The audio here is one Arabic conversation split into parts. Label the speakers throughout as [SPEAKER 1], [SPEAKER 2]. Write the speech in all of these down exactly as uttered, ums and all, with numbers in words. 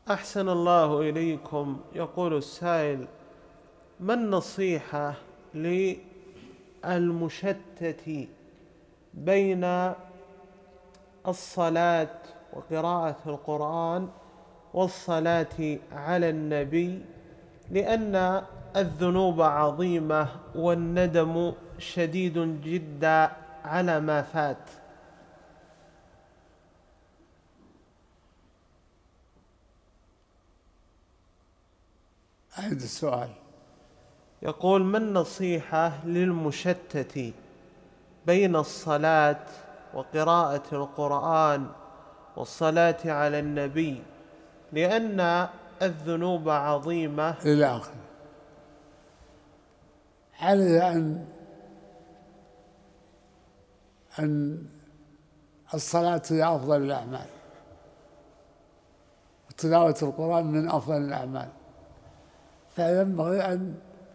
[SPEAKER 1] أحسن الله إليكم. يقول السائل: ما النصيحة للمشتت بين الصلاة وقراءة القرآن والصلاة على النبي، لأن الذنوب عظيمة والندم شديد جدا على ما فات؟
[SPEAKER 2] أعد السؤال.
[SPEAKER 1] يقول: ما النصيحة للمشتت بين الصلاة وقراءة القرآن والصلاة على النبي، لأن الذنوب عظيمة
[SPEAKER 2] إلى آخره. عليه أن أن الصلاة هي أفضل الأعمال، وتلاوة القرآن من أفضل الأعمال، فينبغي أن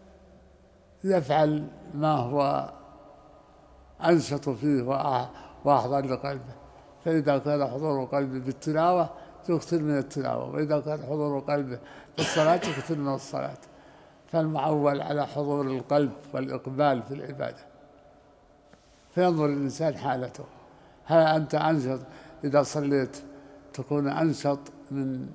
[SPEAKER 2] يفعل ما هو أنشط فيه وأحضر لقلبه. فإذا كان حضور قلبه بالتلاوة يكثر من التلاوة، وإذا كان حضور قلبه بالصلاة يكثر من الصلاة. فالمعول على حضور القلب والإقبال في العبادة، فينظر الإنسان حالته، هل أنت أنشط إذا صليت تكون أنشط من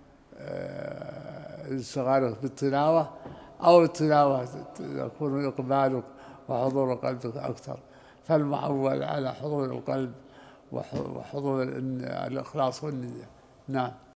[SPEAKER 2] انشغالك بالتلاوة، أو التلاوة يكون إقبالك وحضور قلبك أكثر. فالمعول على حضور القلب وحضور الإخلاص والنية. نعم.